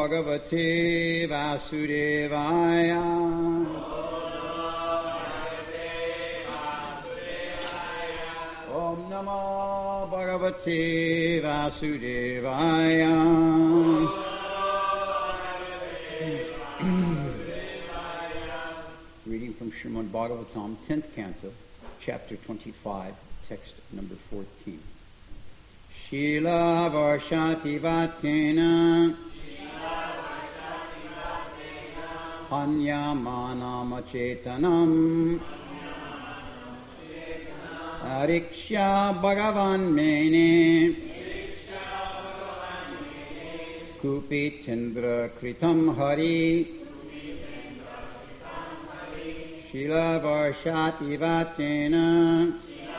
Bhagavate Vasudevaya. Om Namo Bhagavate Vasudevaya. Reading from Srimad Bhagavatam, 10th Canto, Chapter 25, text number 14. Shila Varshati Vatkena Anyamanam Chetanam Ariksha Bhagavan Mene Kupitendra Kritam Hari Shila Varshati Vatena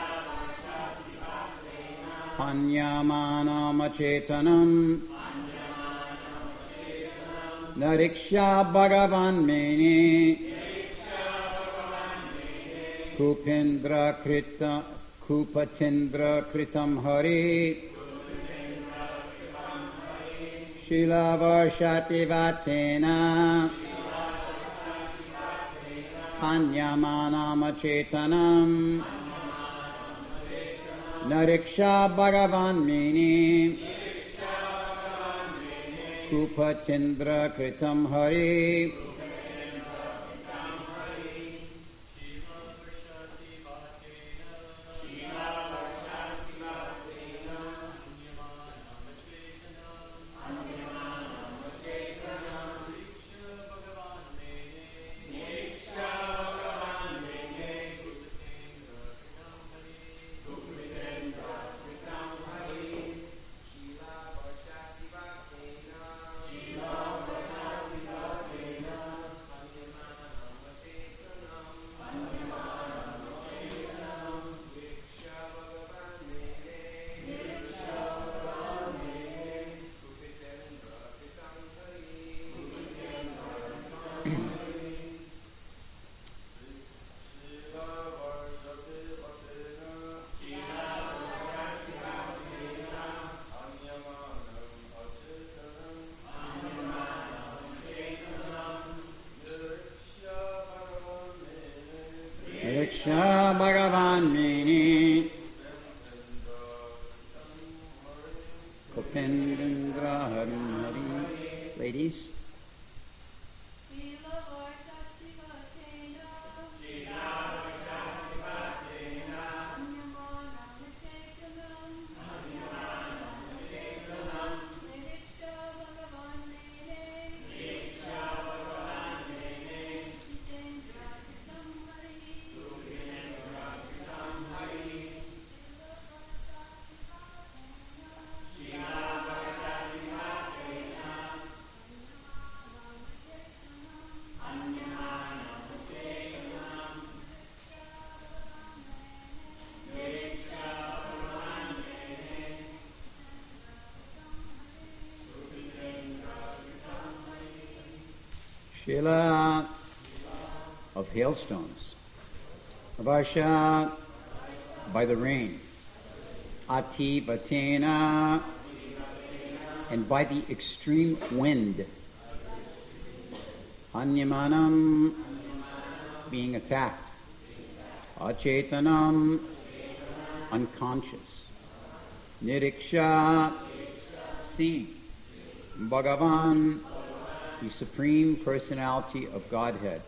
Anyamanam Chetanam Nariksha Bhagavan Mene Kupatendra Kritam Hari Shila Varshati Vatena Anyamanam Chetanam Nariksha Bhagavan Mene Kupatendra Kritam Hari Nariksha Bhagavan Mene Kupendra Harim Hari. Ladies. Shila of hailstones, Varsha by the rain, Ati Vatena and by the extreme wind, Anyamanam being attacked, Achetanam unconscious, Niriksha seeing, Bhagavan the Supreme Personality of Godhead.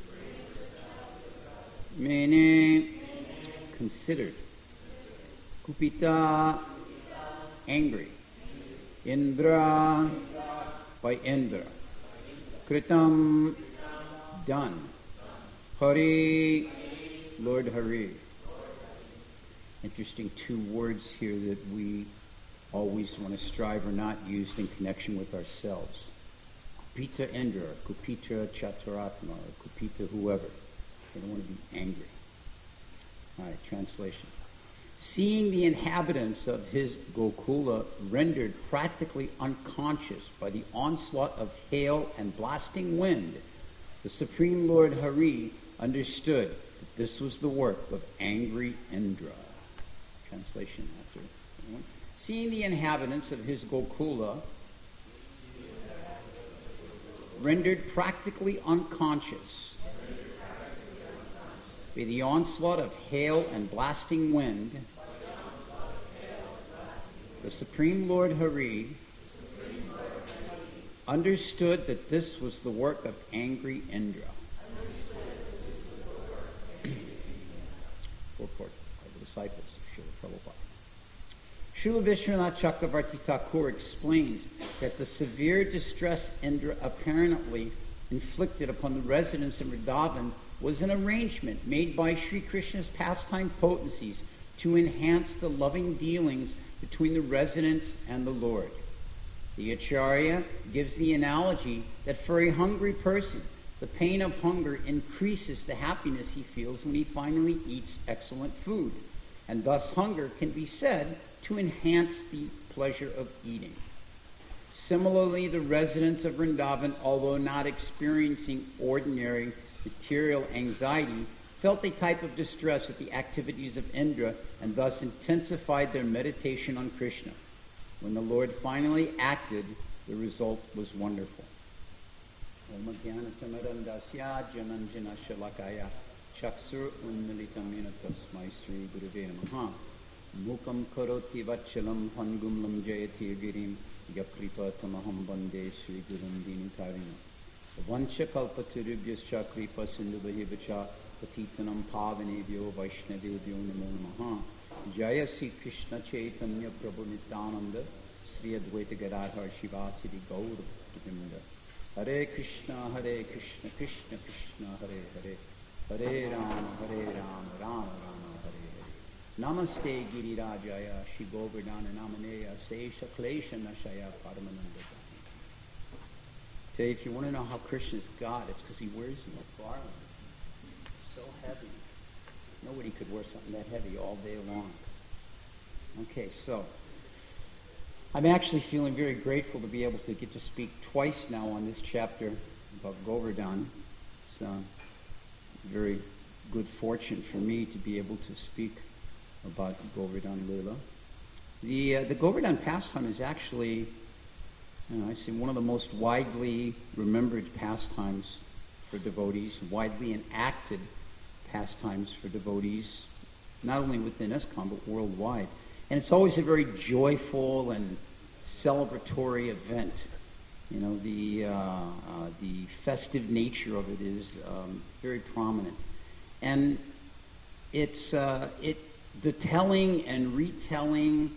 Mene, considered. Kupita, angry. Indra, by Indra. Kritam, done. Hari, Lord Hari. Interesting two words here that we always want to strive or not used in connection with ourselves. Kupita Indra, Kupita Chaturatma, or Kupita whoever. They don't want to be angry. All right, translation. Seeing the inhabitants of his Gokula rendered practically unconscious by the onslaught of hail and blasting wind, the Supreme Lord Hari understood that this was the work of angry Indra. Translation after. Seeing the inhabitants of his Gokula rendered practically unconscious by the onslaught of hail and blasting wind, the Supreme Lord Hari understood that this was the work of angry Indra. Purport of the disciples of Srila Prabhupada. Srila Vishwanath Chakravarti Thakur explains that the severe distress Indra apparently inflicted upon the residents of Vrindavan was an arrangement made by Sri Krishna's pastime potencies to enhance the loving dealings between the residents and the Lord. The Acharya gives the analogy that for a hungry person, the pain of hunger increases the happiness he feels when he finally eats excellent food, and thus hunger can be said to enhance the pleasure of eating. Similarly, the residents of Vrindavan, although not experiencing ordinary material anxiety, felt a type of distress at the activities of Indra and thus intensified their meditation on Krishna. When the Lord finally acted, the result was wonderful. Om Jnana-Tamarandasya Jananjana Shalakaya Chaksur Unnalitamena Tasmai Sri Gurave Namaha Mukam Karoti Vachalam Pangumlam Jayati Girim Yakripa Tamaham Bande Sri Gurum Dini Karina Vancha Kalpaturubhyascha Kripa Sindhu Bahivacha Patitanam Pavanebhyo Vaishnavebhyo Namo Namaha Jaya Sri Krishna Chaitanya Prabhu Nityananda Sri Advaita Gadadhar Shivasiri Gaur Govinda Hare Krishna Krishna Krishna Hare Hare Hare Rama Rama Rama Hare Hare Namaste Girirajaya Shri Govardhana Namaneya Sesha Klesha Nashaya Paramananda. Today, if you want to know how Krishna's God, it's because he wears them like garlands. So heavy. Nobody could wear something that heavy all day long. Okay, so I'm actually feeling very grateful to be able to get to speak twice now on this chapter about Govardhan. It's very good fortune for me to be able to speak about Govardhan Lila. The Govardhan pastime is actually, I say, one of the most widely remembered pastimes for devotees, widely enacted pastimes for devotees, not only within ISKCON, but worldwide. And it's always a very joyful and celebratory event. You know, the festive nature of it is very prominent. And it's the telling and retelling,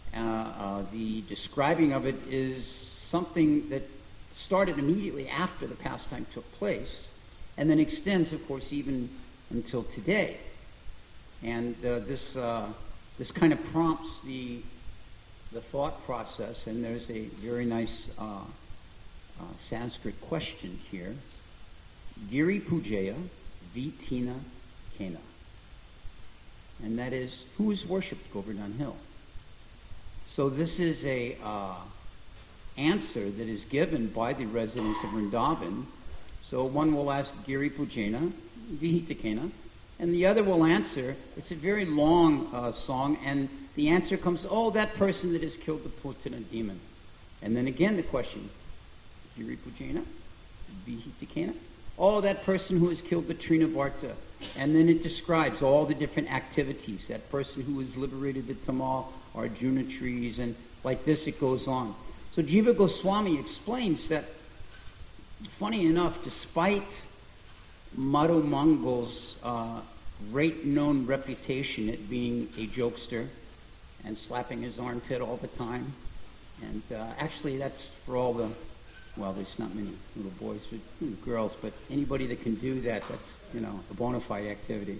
the describing of it is something that started immediately after the pastime took place, and then extends, of course, even until today. And this kind of prompts the thought process, and there's a very nice Sanskrit question here. Giri Pujeya Vitina Kena. And that is, who is worshipped Govardhan Hill? So this is a answer that is given by the residents of Vrindavan. So one will ask Giri Pujena Vihita Kena, and the other will answer. It's a very long song, and the answer comes, oh, that person that has killed the Putana demon. And then again the question, Giri Pujena Vihita Kena, oh, that person who has killed the Trinavarta. And then it describes all the different activities, that person who has liberated the Tamal Arjuna trees, and like this it goes on. So Jiva Goswami explains that, funny enough, despite Madhu Mangal's great known reputation at being a jokester and slapping his armpit all the time, and actually that's for all the, well, there's not many little boys, but girls, but anybody that can do that, that's, a bona fide activity.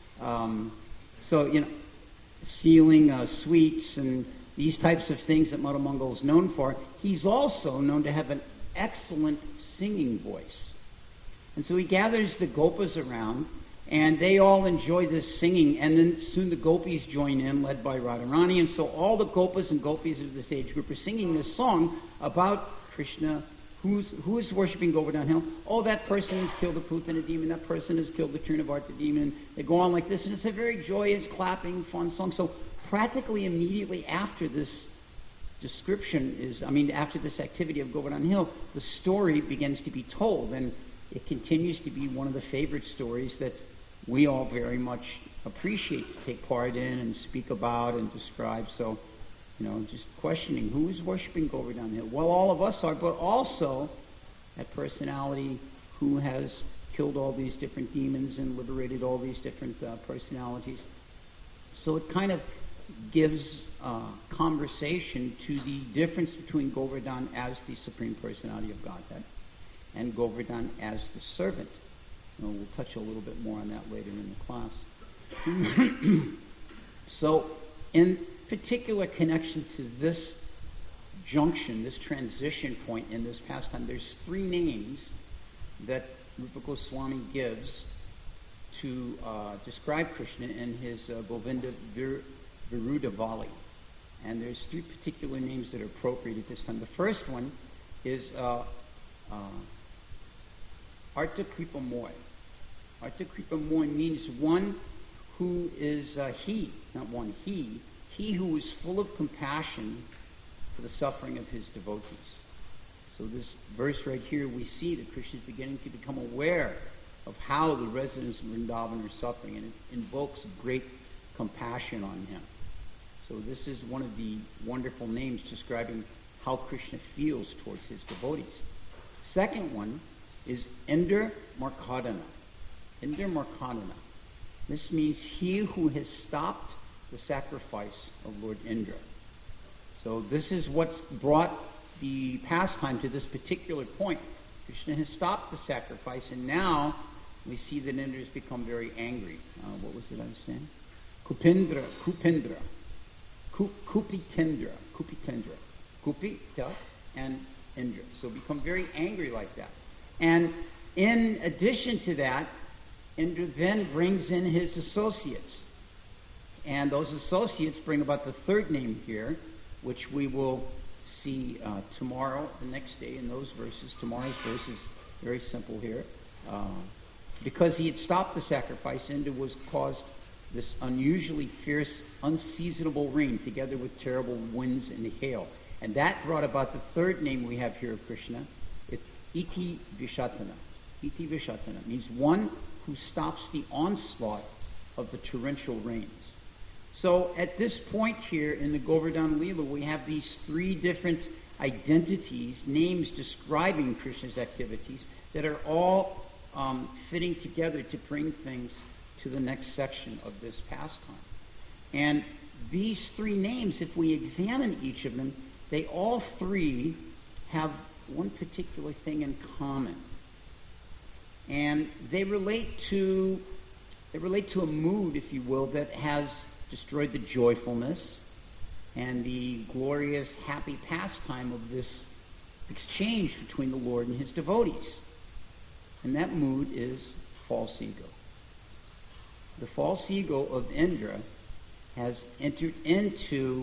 So, stealing sweets and these types of things that Madhu Mangal is known for, he's also known to have an excellent singing voice. And so he gathers the gopas around, and they all enjoy this singing, and then soon the gopis join in, led by Radharani, and so all the gopas and gopis of this age group are singing this song about Krishna. Who is worshipping Govardhan Hill? Oh, that person has killed the Putana demon, that person has killed the Trinavarta demon. They go on like this, and it's a very joyous, clapping, fun song. So practically immediately after this description is, after this activity of Govardhan Hill, the story begins to be told, and it continues to be one of the favorite stories that we all very much appreciate to take part in and speak about and describe. So, just questioning, who is worshiping Govardhan Hill? Well, all of us are, but also that personality who has killed all these different demons and liberated all these different personalities. So it kind of gives conversation to the difference between Govardhan as the Supreme Personality of Godhead and Govardhan as the servant. We'll touch a little bit more on that later in the class. So, in particular connection to this junction, this transition point in this pastime, there's three names that Rupa Goswami gives to describe Krishna in his Govinda Virudavali. And there's three particular names that are appropriate at this time. The first one is Arta Kripa Moy. Arta Kripa Moy means one who is he who is full of compassion for the suffering of his devotees. So this verse right here, we see that Krishna is beginning to become aware of how the residents of Vrindavan are suffering, and it invokes great compassion on him. So this is one of the wonderful names describing how Krishna feels towards his devotees. Second one is Indra Markadana. Indra Markadana. This means he who has stopped the sacrifice of Lord Indra. So this is what's brought the pastime to this particular point. Krishna has stopped the sacrifice, and now we see that Indra has become very angry. What was it I was saying? Kupitendra. Kupita and Indra. So become very angry like that. And in addition to that, Indra then brings in his associates. And those associates bring about the third name here, which we will see tomorrow, the next day in those verses. Tomorrow's verse is very simple here. Because he had stopped the sacrifice, Indra was caused this unusually fierce, unseasonable rain together with terrible winds and hail. And that brought about the third name we have here of Krishna. It's Iti Vishatana. Iti Vishatana means one who stops the onslaught of the torrential rains. So at this point here in the Govardhan Leela, we have these three different identities, names describing Krishna's activities that are all fitting together to bring things to the next section of this pastime. And these three names, if we examine each of them, they all three have one particular thing in common. And they relate to a mood, if you will, that has destroyed the joyfulness and the glorious, happy pastime of this exchange between the Lord and his devotees. And that mood is false ego. The false ego of Indra has entered into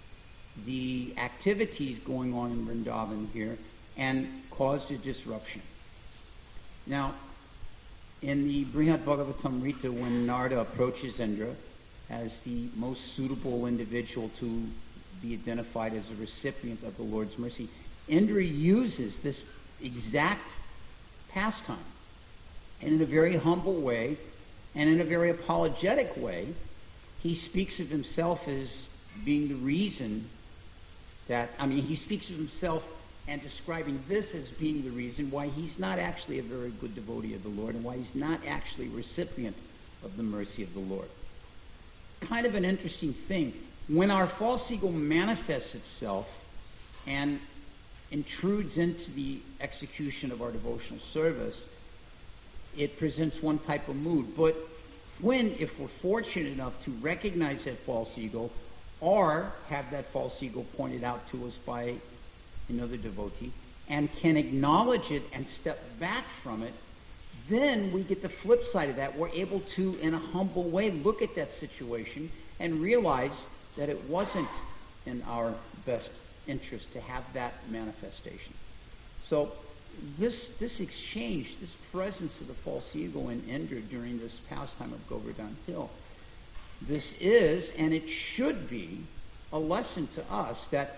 the activities going on in Vrindavan here and caused a disruption. Now, in the Brihad Bhagavatamrita, when Narada approaches Indra as the most suitable individual to be identified as a recipient of the Lord's mercy, Indra uses this exact pastime. And in a very humble way, and in a very apologetic way, he speaks of himself as being the reason that, he speaks of himself and describing this as being the reason why he's not actually a very good devotee of the Lord and why he's not actually a recipient of the mercy of the Lord. Kind of an interesting thing. When our false ego manifests itself and intrudes into the execution of our devotional service, it presents one type of mood. But if we're fortunate enough to recognize that false ego or have that false ego pointed out to us by another devotee and can acknowledge it and step back from it, then we get the flip side of that. We're able to, in a humble way, look at that situation and realize that it wasn't in our best interest to have that manifestation. So this exchange, this presence of the false ego in Indra during this pastime of Govardhan Hill, this is, and it should be, a lesson to us that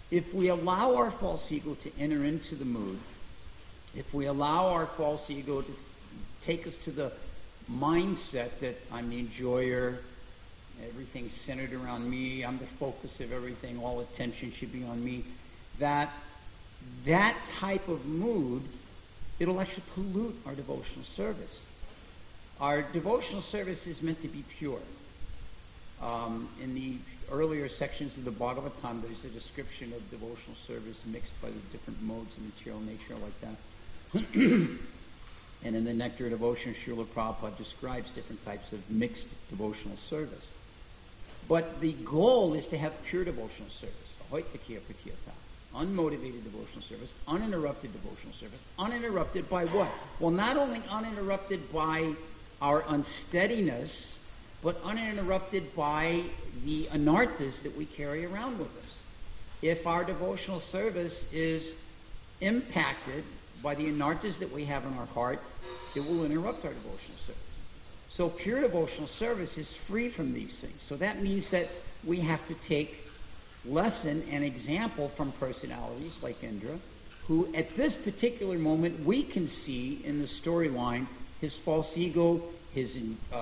if we allow our false ego to enter into the mood, if we allow our false ego to take us to the mindset that I'm the enjoyer, everything's centered around me, I'm the focus of everything, all attention should be on me, that type of mood, it'll actually pollute our devotional service. Our devotional service is meant to be pure. In the earlier sections of the Bhagavatam, there's a description of devotional service mixed by the different modes of material nature like that. And in the Nectar of Devotion, Srila Prabhupada describes different types of mixed devotional service. But the goal is to have pure devotional service, unmotivated devotional service, uninterrupted devotional service. Uninterrupted by what? Well, not only uninterrupted by our unsteadiness, but uninterrupted by the anarthas that we carry around with us. If our devotional service is impacted by the anarthas that we have in our heart, it will interrupt our devotional service. So pure devotional service is free from these things. So that means that we have to take lesson and example from personalities like Indra, who at this particular moment we can see in the storyline his false ego, his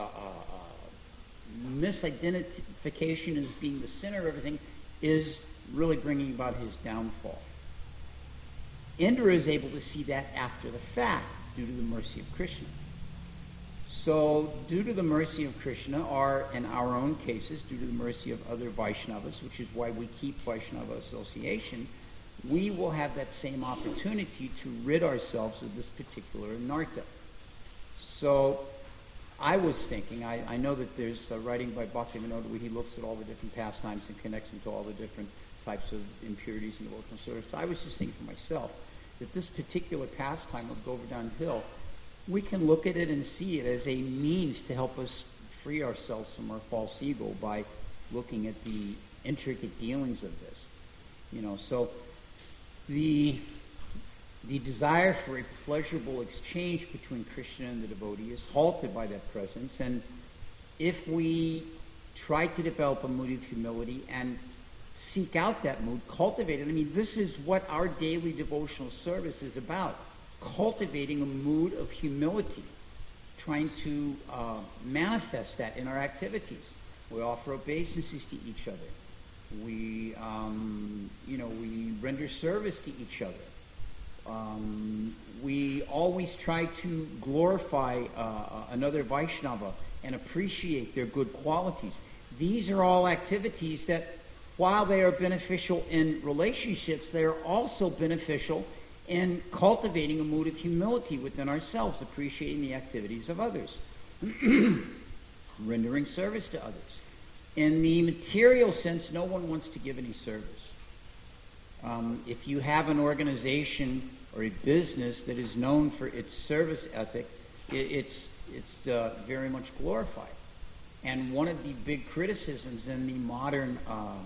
misidentification as being the center of everything is really bringing about his downfall. Indra is able to see that after the fact due to the mercy of Krishna. So, due to the mercy of Krishna, or in our own cases, due to the mercy of other Vaishnavas, which is why we keep Vaishnava association, we will have that same opportunity to rid ourselves of this particular anartha. So, I was thinking, I know that there's a writing by Bhaktivinoda where he looks at all the different pastimes and connects them to all the different types of impurities in devotional service. So I was just thinking for myself that this particular pastime of Govardhan Hill, we can look at it and see it as a means to help us free ourselves from our false ego by looking at the intricate dealings of this. So the desire for a pleasurable exchange between Krishna and the devotee is halted by that presence. And if we try to develop a mood of humility and seek out that mood, cultivate it, this is what our daily devotional service is about. Cultivating a mood of humility, trying to manifest that in our activities. We offer obeisances to each other. We render service to each other. We always try to glorify another Vaishnava and appreciate their good qualities. These are all activities that, while they are beneficial in relationships, they are also beneficial in cultivating a mood of humility within ourselves, appreciating the activities of others, rendering service to others. In the material sense, no one wants to give any service. If you have an organization or a business that is known for its service ethic, it's very much glorified. And one of the big criticisms in the modern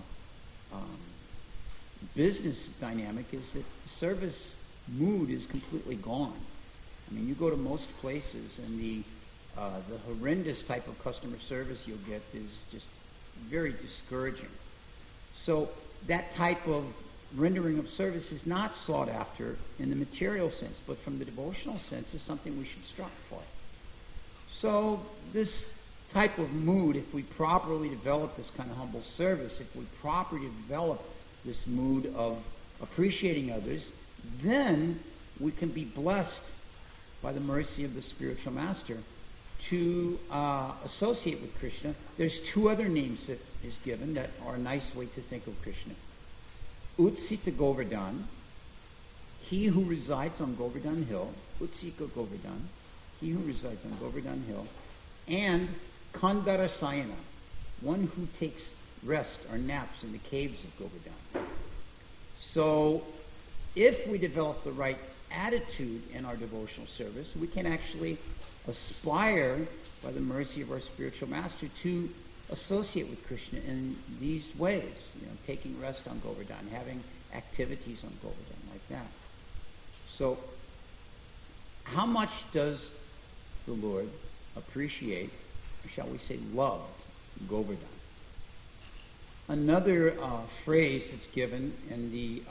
business dynamic is that the service mood is completely gone. You go to most places and the horrendous type of customer service you'll get is just very discouraging. So that type of rendering of service is not sought after in the material sense, but from the devotional sense is something we should strive for. So this type of mood, if we properly develop this kind of humble service, if we properly develop this mood of appreciating others, then we can be blessed by the mercy of the spiritual master to associate with Krishna. There's two other names that is given that are a nice way to think of Krishna. Utsita Govardhan, he who resides on Govardhan Hill, Utsika Govardhan, he who resides on Govardhan Hill, and Kandarasayana, one who takes rest or naps in the caves of Govardhan. So if we develop the right attitude in our devotional service, we can actually aspire, by the mercy of our spiritual master, to associate with Krishna in these ways, taking rest on Govardhan, having activities on Govardhan like that. So how much does the Lord appreciate, or shall we say love, Govardhan? Another phrase that's given in the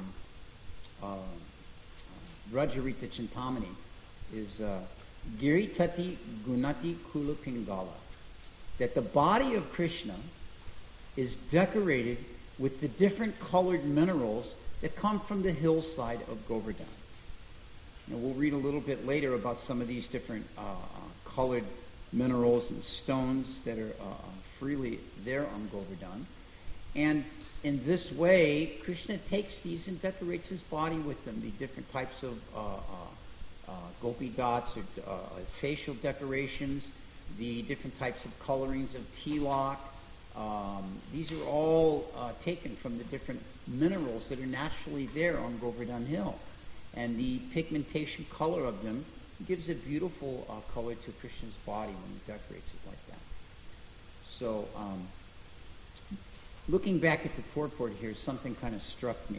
Rajarita Chintamani is Giritati Gunati Kula Pingala, that the body of Krishna is decorated with the different colored minerals that come from the hillside of Govardhan. And we'll read a little bit later about some of these different colored minerals and stones that are freely there on Govardhan. And in this way, Krishna takes these and decorates his body with them, the different types of gopi dots or facial decorations, the different types of colorings of tilak. These are all taken from the different minerals that are naturally there on Govardhan Hill. And the pigmentation color of them gives a beautiful color to Krishna's body when he decorates it like that. So, looking back at the purport here, something kind of struck me.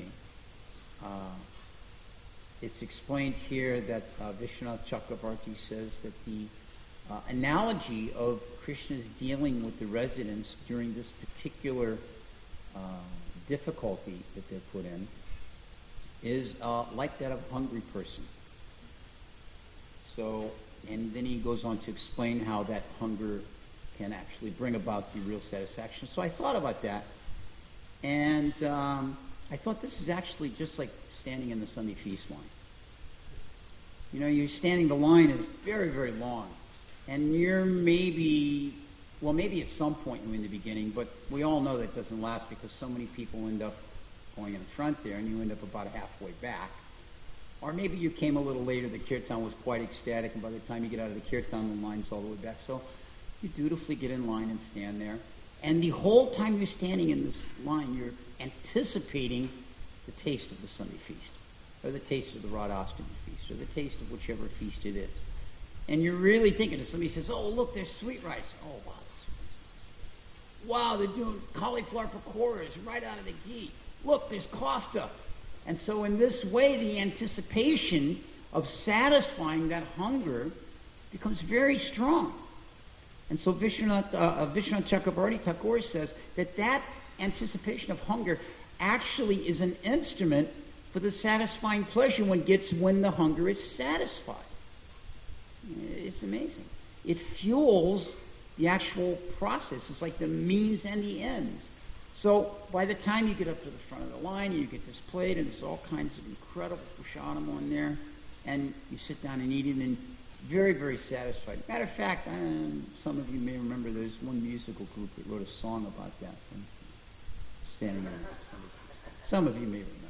It's explained here that Vishwanath Chakravarti says that the analogy of Krishna's dealing with the residents during this particular difficulty that they're put in is like that of a hungry person. So, and then he goes on to explain how that hunger can actually bring about the real satisfaction. So I thought about that, and I thought this is actually just like standing in the Sunday feast line. You know, you're standing, the line is very, very long, and you're maybe at some point you're in the beginning, but we all know that doesn't last because so many people end up going in front there, and you end up about halfway back. Or maybe you came a little later, the kirtan was quite ecstatic, and by the time you get out of the kirtan, the line's all the way back. So you dutifully get in line and stand there. And the whole time you're standing in this line, you're anticipating the taste of the Sunday feast, or the taste of the Radhastami feast, or the taste of whichever feast it is. And you're really thinking, if somebody says, oh, look, there's sweet rice. Oh, wow, that's sweet rice. Wow, they're doing cauliflower pakoras right out of the ghee. Look, there's kofta. And so in this way, the anticipation of satisfying that hunger becomes very strong. And so Vishwanath Chakravarti Thakur says that anticipation of hunger actually is an instrument for the satisfying pleasure when the hunger is satisfied. It's amazing. It fuels the actual process. It's like the means and the ends. So by the time you get up to the front of the line, you get this plate, and there's all kinds of incredible prasadam on there, and you sit down and eat it, and very, very satisfied. Matter of fact, some of you may remember there's one musical group that wrote a song about that. Standing there. Some of you may remember.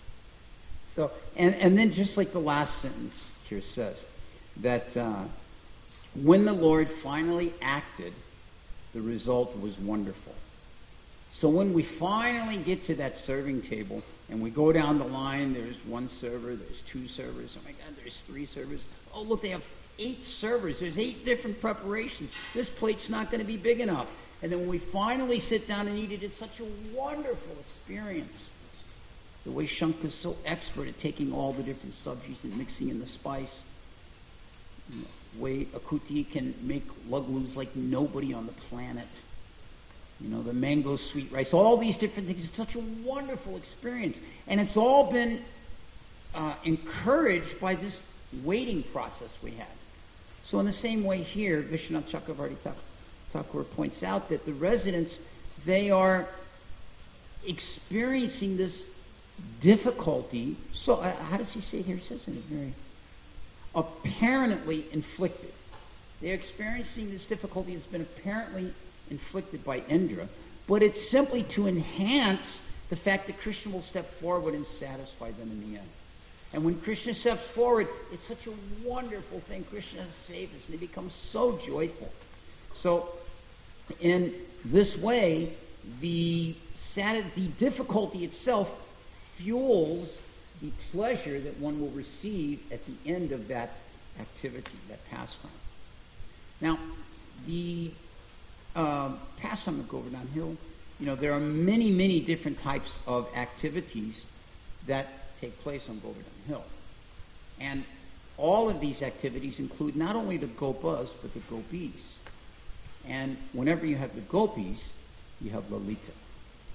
So, and then just like the last sentence here says, that when the Lord finally acted, the result was wonderful. So when we finally get to that serving table and we go down the line, there's one server, there's two servers, oh my God, there's three servers. Oh, look, they have 8 servers. There's 8 different preparations. This plate's not going to be big enough. And then when we finally sit down and eat it, it's such a wonderful experience. The way Shankar is so expert at taking all the different subjects and mixing in the spice. The way Akuti can make laglus like nobody on the planet. You know, the mango sweet rice, all these different things. It's such a wonderful experience. And it's all been encouraged by this waiting process we had. So in the same way here, Vishwanath Chakravarti Thakur points out that the residents, they are experiencing this difficulty. So how does he say it here? He says it very apparently inflicted. They're experiencing this difficulty that's been apparently inflicted by Indra, but it's simply to enhance the fact that Krishna will step forward and satisfy them in the end. And when Krishna steps forward, it's such a wonderful thing. Krishna has saved us, and they become so joyful. So, in this way, the difficulty itself fuels the pleasure that one will receive at the end of that activity, that pastime. Now, the pastime of Govardhan Hill, there are many, many different types of activities that take place on Govardhan Hill. And all of these activities include not only the gopas, but the gopis. And whenever you have the gopis, you have Lalita.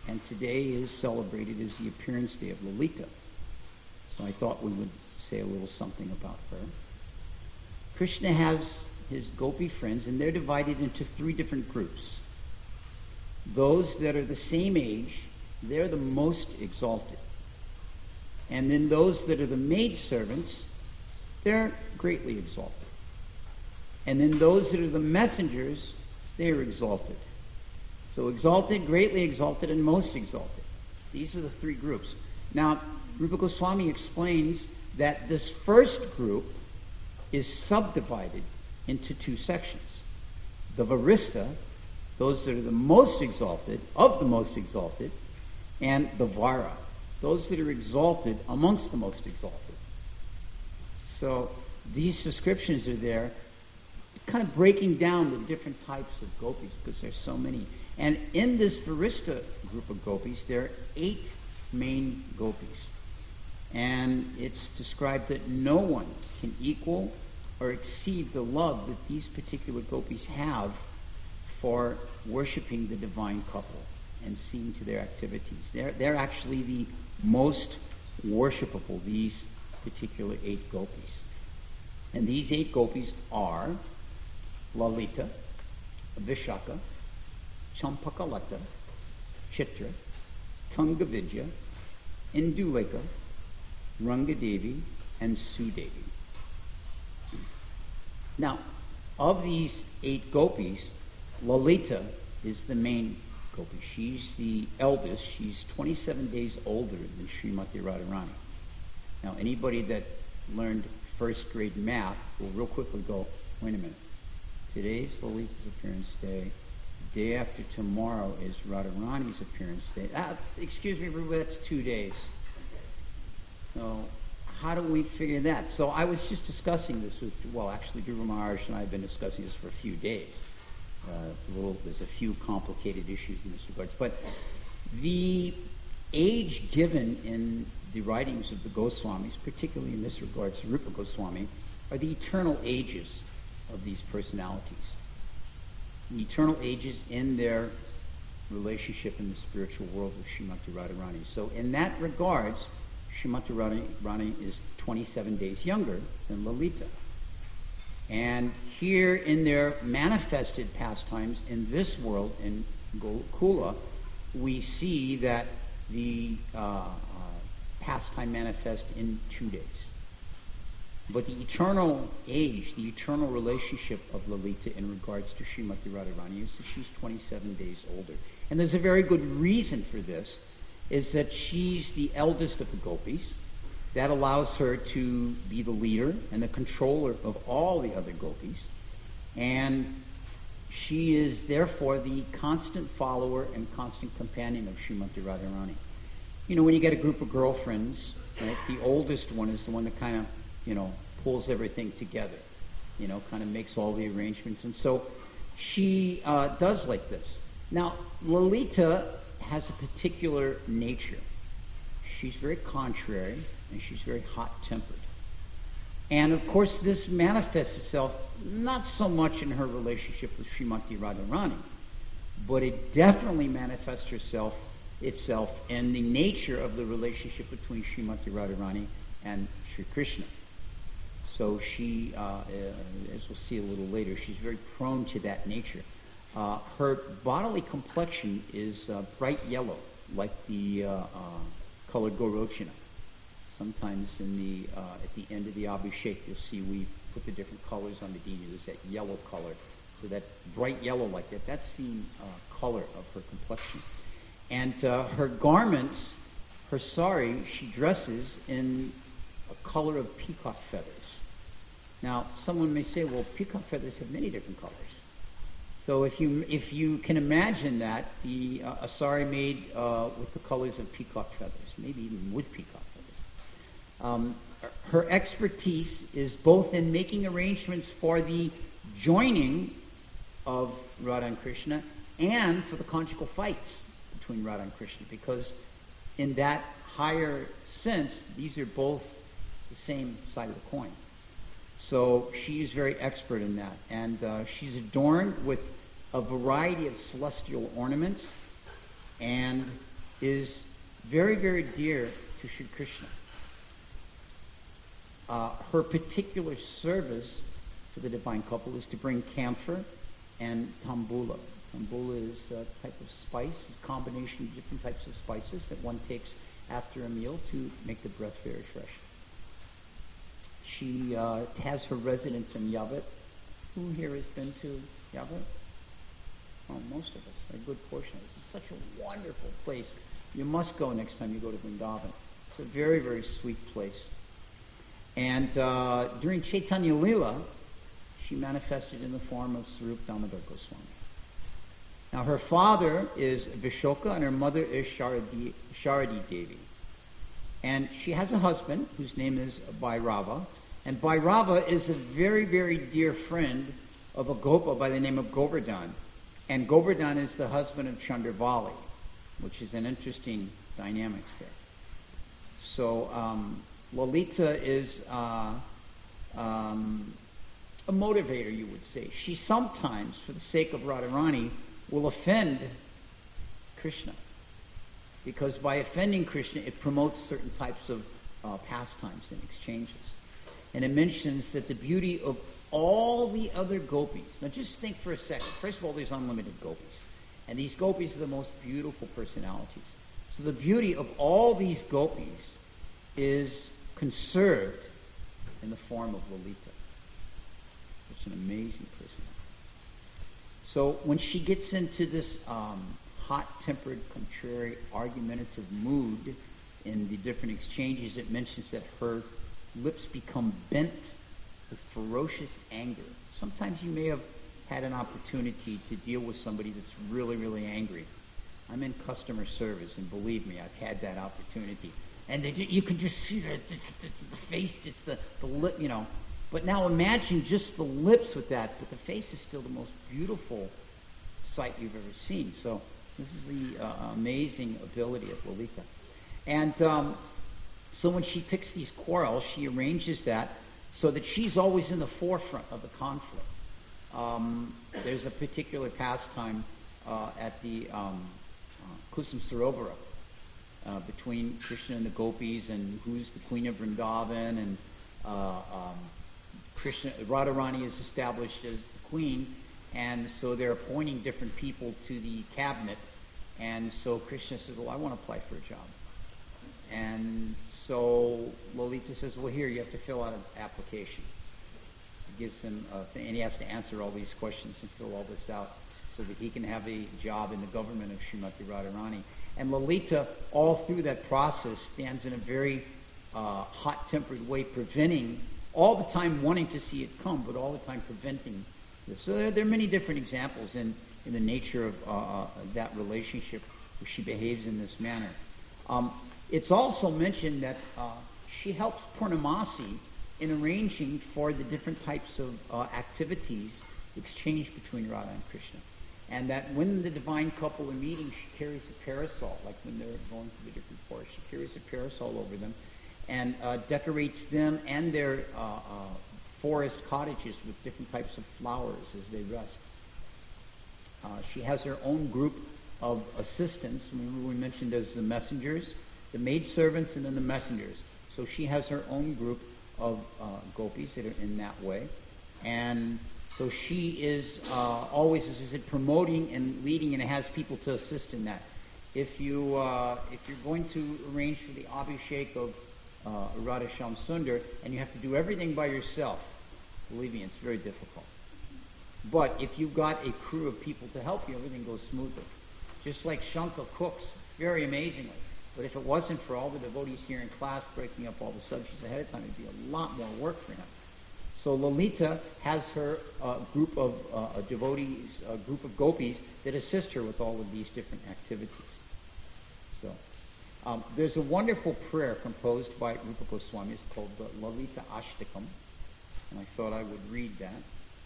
And today is celebrated as the appearance day of Lalita. So I thought we would say a little something about her. Krishna has his gopi friends, and they're divided into 3 different groups. Those that are the same age, they're the most exalted. And then those that are the maidservants, they're greatly exalted. And then those that are the messengers, they are exalted. So exalted, greatly exalted, and most exalted. These are the 3 groups. Now, Rupa Goswami explains that this first group is subdivided into 2 sections. The Varista, those that are the most exalted, of the most exalted, and the Vara, those that are exalted amongst the most exalted. So these descriptions are there, kind of breaking down the different types of gopis, because there's so many. And in this Varista group of gopis, there are 8 main gopis. And it's described that no one can equal or exceed the love that these particular gopis have for worshiping the divine couple and seeing to their activities. They're actually the most worshipable, these particular 8 gopis. And these 8 gopis are Lalita, Vishaka, Champakalata, Chitra, Tungavidya, Induleka, Rangadevi, and Sudevi. Now, of these 8 gopis, Lalita is the main gopi. She's the eldest. She's 27 days older than Srimati Radharani. Now, anybody that learned first grade math will real quickly go, wait a minute. Today's Lalita's appearance day. The day after tomorrow is Radharani's appearance day. Excuse me, everybody, that's 2 days. So how do we figure that? So I was just discussing this with, actually Dhruva Maharaj and I have been discussing this for a few days. There's a few complicated issues in this regards. But the age given in the writings of the Goswamis, particularly in this regards, Rupa Goswami, are the eternal ages of these personalities. The eternal ages in their relationship in the spiritual world with Srimati Radharani. So in that regards, Srimati Radharani is 27 days younger than Lalita. And here in their manifested pastimes in this world, in Gokula, we see that the pastime manifest in 2 days. But the eternal age, the eternal relationship of Lalita in regards to Srimati Radharani is that she's 27 days older. And there's a very good reason for this, is that she's the eldest of the gopis. That allows her to be the leader and the controller of all the other gopis. And she is therefore the constant follower and constant companion of Srimati Radharani. You know, when you get a group of girlfriends, right, the oldest one is the one that kind of, pulls everything together, kind of makes all the arrangements. And so she does like this. Now, Lalita has a particular nature. She's very contrary, and she's very hot-tempered. And, of course, this manifests itself not so much in her relationship with Srimati Radharani, but it definitely manifests itself in the nature of the relationship between Srimati Radharani and Sri Krishna. So she, as we'll see a little later, she's very prone to that nature. Her bodily complexion is bright yellow, like the color Gorochana. Sometimes at the end of the Abhishek, you'll see we put the different colors on the dini. There's that yellow color. So that bright yellow like that, that's the color of her complexion. And her garments, her sari, she dresses in a color of peacock feathers. Now, someone may say, well, peacock feathers have many different colors. So if you can imagine that, a sari made with the colors of peacock feathers, maybe even wood peacock feathers. Her expertise is both in making arrangements for the joining of Radha and Krishna and for the conjugal fights between Radha and Krishna, because in that higher sense, these are both the same side of the coin. So she is very expert in that. And she's adorned with a variety of celestial ornaments, and is very, very dear to Sri Krishna. Her particular service to the divine couple is to bring camphor and tambula. Tambula is a type of spice, a combination of different types of spices that one takes after a meal to make the breath very fresh. She has her residence in Yavat. Who here has been to Yavat? Oh, most of us, a good portion of us. It's such a wonderful place. You must go next time you go to Vrindavan. It's a very, very sweet place. And during Chaitanya Lila, she manifested in the form of Swarup Damodar Goswami. Now, her father is Vishoka and her mother is Sharadi Devi. And she has a husband whose name is Bhairava. And Bhairava is a very, very dear friend of a Gopa by the name of Govardhan. And Govardhan is the husband of Chandravali, which is an interesting dynamic there. So Lalita is a motivator, you would say. She sometimes, for the sake of Radharani, will offend Krishna. Because by offending Krishna, it promotes certain types of pastimes and exchanges. And it mentions that the beauty of all the other gopis. Now just think for a second. First of all, there's unlimited gopis. And these gopis are the most beautiful personalities. So the beauty of all these gopis is conserved in the form of Lalita. It's an amazing personality. So when she gets into this hot-tempered, contrary, argumentative mood in the different exchanges, it mentions that her lips become bent with ferocious anger. Sometimes you may have had an opportunity to deal with somebody that's really, really angry. I'm in customer service, and believe me, I've had that opportunity. And you can just see the face, just the lip, you know. But now imagine just the lips with that, but the face is still the most beautiful sight you've ever seen. So this is the amazing ability of Lalita. And so when she picks these quarrels, she arranges that so that she's always in the forefront of the conflict. There's a particular pastime at the Kusum Sarovara between Krishna and the gopis, and who's the queen of Vrindavan, and Radharani is established as the queen, and so they're appointing different people to the cabinet, and so Krishna says, well, I want to apply for a job. And so Lalita says, well, here, you have to fill out an application. He gives him a thing, and he has to answer all these questions and fill all this out so that he can have a job in the government of Srimati Radharani. And Lalita, all through that process, stands in a very hot-tempered way, preventing, all the time wanting to see it come, but all the time preventing this. So there are many different examples in the nature of that relationship where she behaves in this manner. It's also mentioned that she helps Purnamasi in arranging for the different types of activities exchanged between Radha and Krishna. And that when the divine couple are meeting, she carries a parasol, like when they're going through the different forests. She carries a parasol over them and decorates them and their forest cottages with different types of flowers as they rest. She has her own group of assistants. Remember we mentioned as the messengers, the maidservants, and then the messengers. So she has her own group of gopis that are in that way. And so she is always, as I said, promoting and leading, and has people to assist in that. If you're going to arrange for the Abhishek of Radha Shyam Sundar, and you have to do everything by yourself, believe me, it's very difficult. But if you've got a crew of people to help you, everything goes smoothly. Just like Shankar cooks very amazingly. But if it wasn't for all the devotees here in class breaking up all the subjects ahead of time, it'd be a lot more work for him. So Lalita has her group of devotees, a group of gopis that assist her with all of these different activities. So there's a wonderful prayer composed by Rupa Goswami. It's called the Lalita Ashtakam, and I thought I would read that.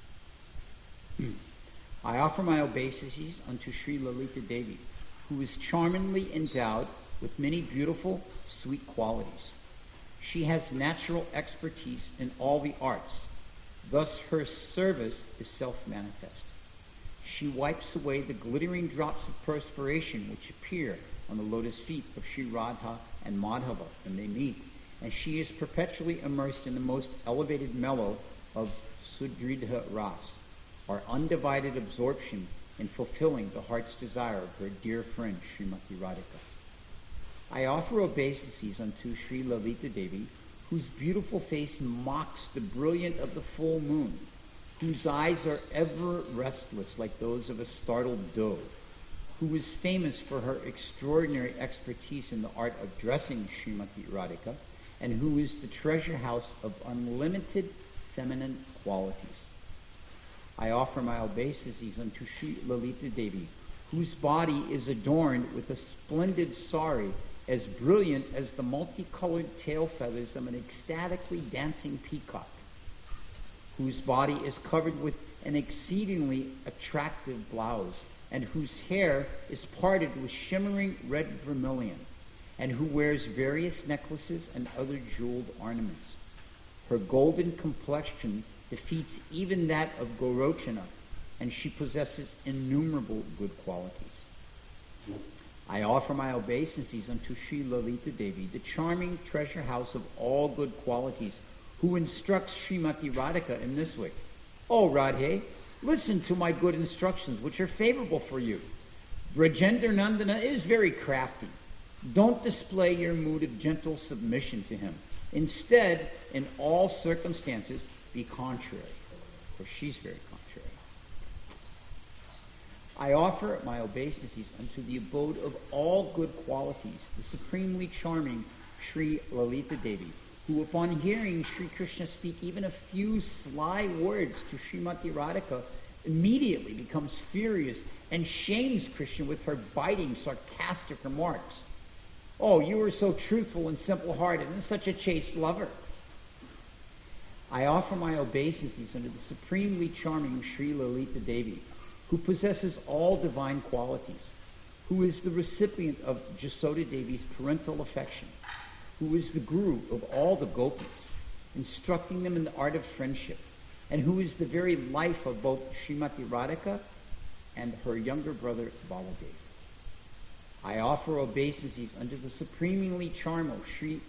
I offer my obeisances unto Sri Lalita Devi, who is charmingly endowed with many beautiful, sweet qualities. She has natural expertise in all the arts. Thus her service is self-manifest. She wipes away the glittering drops of perspiration which appear on the lotus feet of Sri Radha and Madhava when they meet, and she is perpetually immersed in the most elevated mellow of Sudridha Ras, our undivided absorption in fulfilling the heart's desire of her dear friend Srimati Radhika. I offer obeisances unto Sri Lalita Devi, whose beautiful face mocks the brilliance of the full moon, whose eyes are ever restless like those of a startled dove, who is famous for her extraordinary expertise in the art of dressing Srimati Radhika, and who is the treasure house of unlimited feminine qualities. I offer my obeisances unto Sri Lalita Devi, whose body is adorned with a splendid sari as brilliant as the multicolored tail feathers of an ecstatically dancing peacock, whose body is covered with an exceedingly attractive blouse, and whose hair is parted with shimmering red vermilion, and who wears various necklaces and other jeweled ornaments. Her golden complexion defeats even that of Gorochana, and she possesses innumerable good qualities. I offer my obeisances unto Sri Lalita Devi, the charming treasure house of all good qualities, who instructs Srimati Radhika in this way. "O Radhe, listen to my good instructions, which are favorable for you. Brajendra Nandana is very crafty. Don't display your mood of gentle submission to him. Instead, in all circumstances, be contrary," for she's very contrary. I offer my obeisances unto the abode of all good qualities, the supremely charming Sri Lalita Devi, who upon hearing Sri Krishna speak even a few sly words to Srimati Radhika, immediately becomes furious and shames Krishna with her biting, sarcastic remarks. "Oh, you are so truthful and simple-hearted and such a chaste lover." I offer my obeisances unto the supremely charming Sri Lalita Devi, who possesses all divine qualities, who is the recipient of Jasoda Devi's parental affection, who is the guru of all the gopis, instructing them in the art of friendship, and who is the very life of both Srimati Radhika and her younger brother Baladev. I offer obeisances unto the supremely charming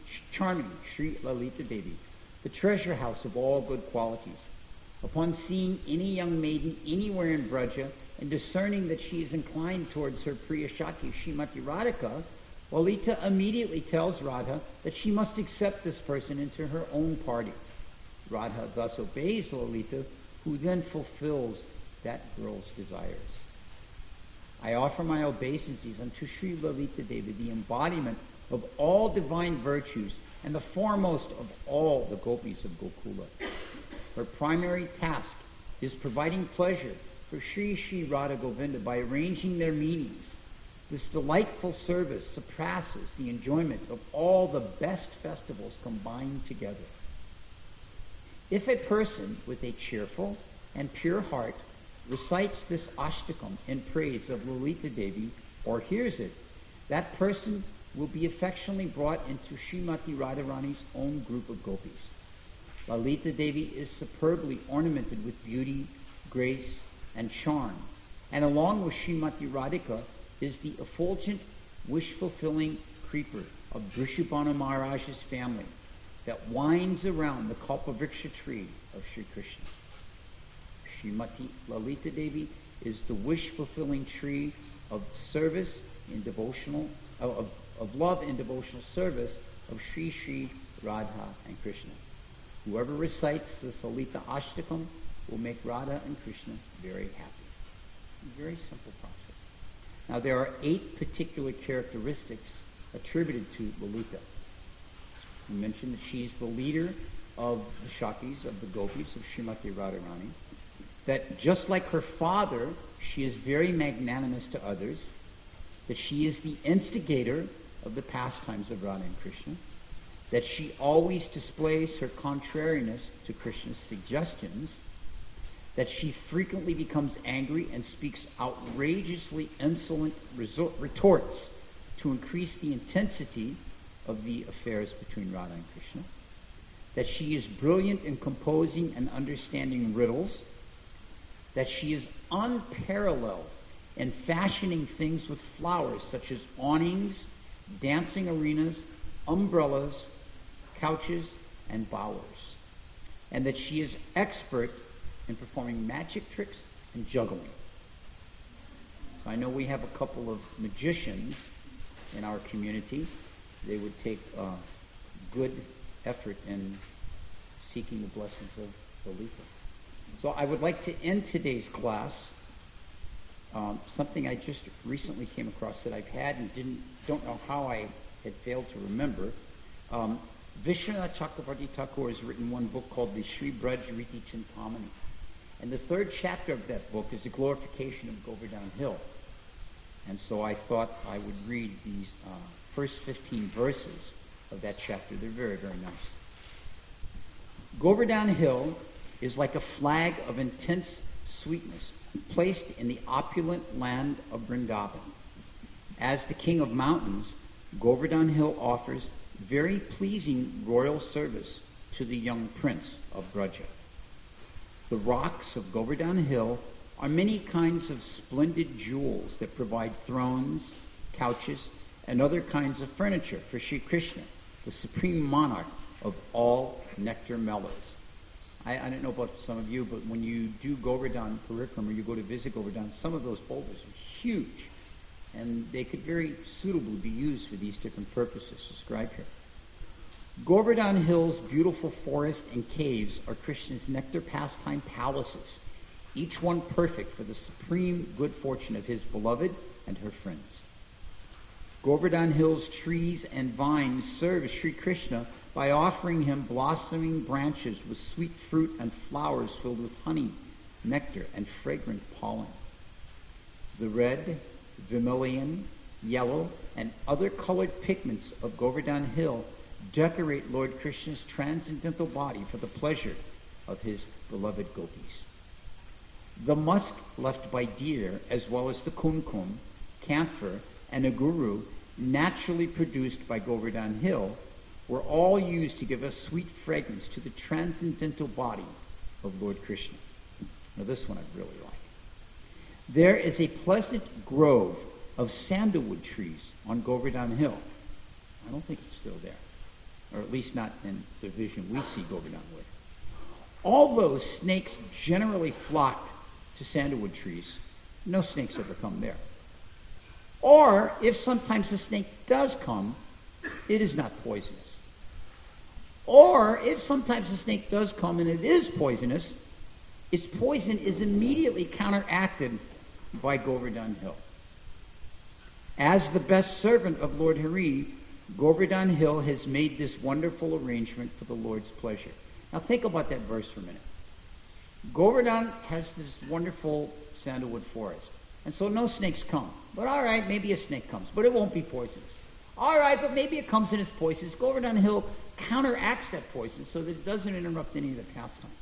Sri Lalita Devi, the treasure house of all good qualities. Upon seeing any young maiden anywhere in Braja and discerning that she is inclined towards her Priya Shakti, Srimati Radhika, Lalita immediately tells Radha that she must accept this person into her own party. Radha thus obeys Lalita, who then fulfills that girl's desires. I offer my obeisances unto Sri Lalita Devi, the embodiment of all divine virtues and the foremost of all the gopis of Gokula. Her primary task is providing pleasure for Sri Sri Radha Govinda by arranging their meetings. This delightful service surpasses the enjoyment of all the best festivals combined together. If a person with a cheerful and pure heart recites this ashtakam in praise of Lalita Devi or hears it, that person will be affectionately brought into Srimati Radharani's own group of gopis. Lalita Devi is superbly ornamented with beauty, grace, and charm, and along with Srimati Radhika is the effulgent, wish-fulfilling creeper of Vrishabhanu Maharaj's family that winds around the Kalpavriksha tree of Sri Krishna. Srimati Lalita Devi is the wish-fulfilling tree of service in devotional, of love and devotional service of Sri Sri Radha and Krishna. Whoever recites this Lalita Ashtakam will make Radha and Krishna very happy. A very simple process. Now there are 8 particular characteristics attributed to Lalita. We mentioned that she's the leader of the Shaktis, of the Gopis, of Srimati Radharani. That just like her father, she is very magnanimous to others. That she is the instigator of the pastimes of Radha and Krishna. That she always displays her contrariness to Krishna's suggestions. That she frequently becomes angry and speaks outrageously insolent retorts to increase the intensity of the affairs between Radha and Krishna. That she is brilliant in composing and understanding riddles. That she is unparalleled and fashioning things with flowers such as awnings, dancing arenas, umbrellas, couches, and bowers. And that she is expert in performing magic tricks and juggling. I know we have a couple of magicians in our community. They would take good effort in seeking the blessings of Lolita. So I would like to end today's class, something I just recently came across that I've had and don't know how I had failed to remember. Vishwanath Chakravarti Thakur has written one book called the Sri Braj Riti Chintamani. And the third chapter of that book is the glorification of Govardhan Hill. And so I thought I would read these first 15 verses of that chapter. They're very, very nice. Govardhan Hill is like a flag of intense sweetness placed in the opulent land of Vrindavan. As the king of mountains, Govardhan Hill offers very pleasing royal service to the young prince of Braja. The rocks of Govardhan Hill are many kinds of splendid jewels that provide thrones, couches, and other kinds of furniture for Sri Krishna, the supreme monarch of all nectar mellows. I don't know about some of you, but when you do Govardhan Parikrama, or you go to visit Govardhan, some of those boulders are huge, and they could very suitably be used for these different purposes described here. Govardhan Hill's beautiful forest and caves are Krishna's nectar pastime palaces, each one perfect for the supreme good fortune of his beloved and her friends. Govardhan Hill's trees and vines serve Sri Krishna by offering him blossoming branches with sweet fruit and flowers filled with honey, nectar, and fragrant pollen. The red, vermilion, yellow, and other colored pigments of Govardhan Hill decorate Lord Krishna's transcendental body for the pleasure of his beloved gopis. The musk left by deer, as well as the kumkum, camphor, and aguru, naturally produced by Govardhan Hill, were all used to give a sweet fragrance to the transcendental body of Lord Krishna. Now this one I really like. There is a pleasant grove of sandalwood trees on Govardhan Hill. I don't think it's still there, or at least not in the vision we see Govardhan with. Although snakes generally flock to sandalwood trees, no snakes ever come there. Or, if sometimes a snake does come, it is not poisonous. Or, if sometimes a snake does come and it is poisonous, its poison is immediately counteracted by Govardhan Hill. As the best servant of Lord Hari, Govardhan Hill has made this wonderful arrangement for the Lord's pleasure. Now think about that verse for a minute. Govardhan has this wonderful sandalwood forest, and so no snakes come. But all right, maybe a snake comes, but it won't be poisonous. All right, but maybe it comes and it's poisonous. Govardhan Hill counteracts that poison so that it doesn't interrupt any of the pastimes.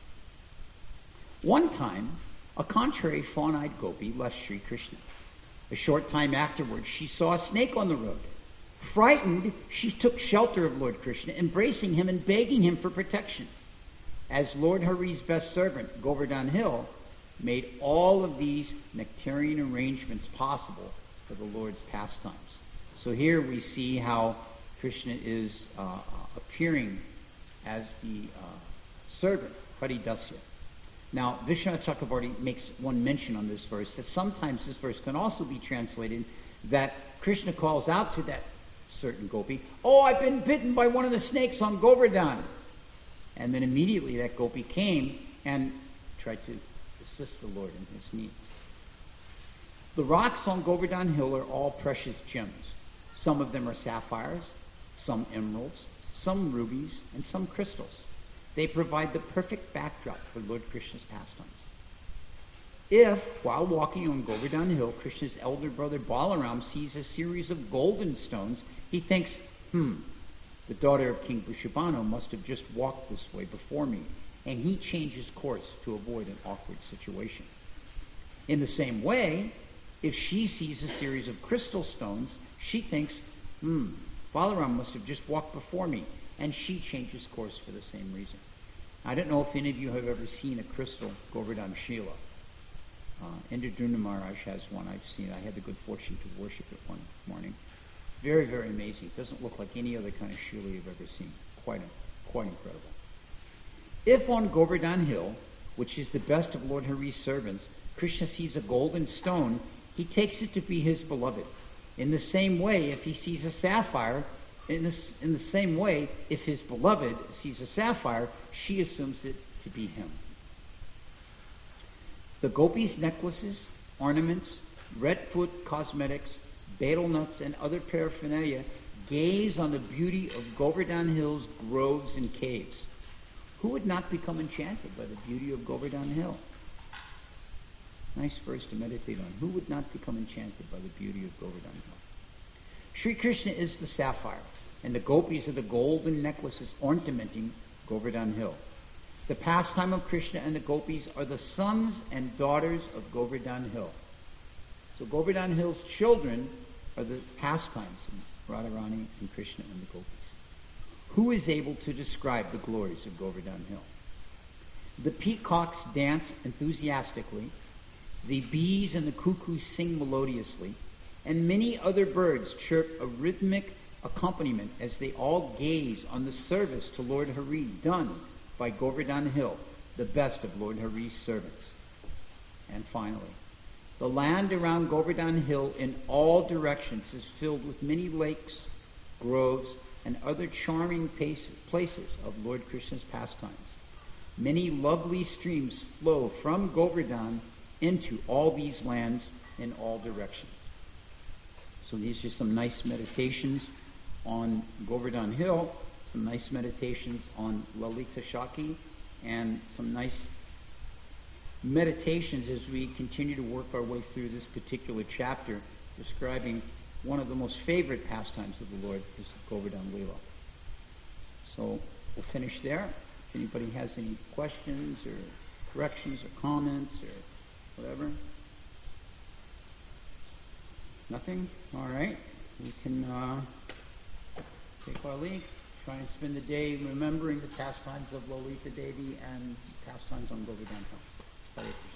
One time, a contrary fawn-eyed gopi left Sri Krishna. A short time afterwards, she saw a snake on the road. Frightened, she took shelter of Lord Krishna, embracing him and begging him for protection. As Lord Hari's best servant, Govardhan Hill made all of these nectarian arrangements possible for the Lord's pastimes. So here we see how Krishna is appearing as the servant, Haridasya. Now, Vishwanath Chakravarti makes one mention on this verse that sometimes this verse can also be translated that Krishna calls out to that certain gopi, "Oh, I've been bitten by one of the snakes on Govardhan." And then immediately that gopi came and tried to assist the Lord in his needs. The rocks on Govardhan Hill are all precious gems. Some of them are sapphires, some emeralds, some rubies, and some crystals. They provide the perfect backdrop for Lord Krishna's pastimes. If, while walking on Govardhan Hill, Krishna's elder brother Balaram sees a series of golden stones, he thinks, the daughter of King Vrishabhanu must have just walked this way before me, and he changes course to avoid an awkward situation. In the same way, if she sees a series of crystal stones, she thinks, Balaram must have just walked before me, and she changes course for the same reason. I don't know if any of you have ever seen a crystal Govardhan Shila. Indraduna Maharaj has one I've seen. I had the good fortune to worship it one morning. Very, very amazing. It doesn't look like any other kind of shuli you've ever seen. Quite incredible. If on Govardhan Hill, which is the best of Lord Hari's servants, Krishna sees a golden stone, he takes it to be his beloved. In the same way, if he sees a sapphire, in the same way, if his beloved sees a sapphire, she assumes it to be him. The gopis' necklaces, ornaments, red foot cosmetics, betel nuts, and other paraphernalia gaze on the beauty of Govardhan Hill's groves and caves. Who would not become enchanted by the beauty of Govardhan Hill? Nice verse to meditate on. Who would not become enchanted by the beauty of Govardhan Hill? Sri Krishna is the sapphire, and the gopis are the golden necklaces ornamenting Govardhan Hill. The pastime of Krishna and the gopis are the sons and daughters of Govardhan Hill. So Govardhan Hill's children are the pastimes of Radharani and Krishna and the gopis. Who is able to describe the glories of Govardhan Hill? The peacocks dance enthusiastically, the bees and the cuckoos sing melodiously, and many other birds chirp a rhythmic accompaniment as they all gaze on the service to Lord Hari done by Govardhan Hill, the best of Lord Hari's servants. And finally, the land around Govardhan Hill in all directions is filled with many lakes, groves, and other charming places of Lord Krishna's pastimes. Many lovely streams flow from Govardhan into all these lands in all directions. So these are some nice meditations on Govardhan Hill, some nice meditations on Lalita Shaki, and some nice meditations as we continue to work our way through this particular chapter describing one of the most favorite pastimes of the Lord is Govardhan Leela. So we'll finish there. If anybody has any questions or corrections or comments or whatever. Nothing? All right. We can take our leave. Try and spend the day remembering the pastimes of Lalita Devi and pastimes on Govardhan Hill. Hare Krishna.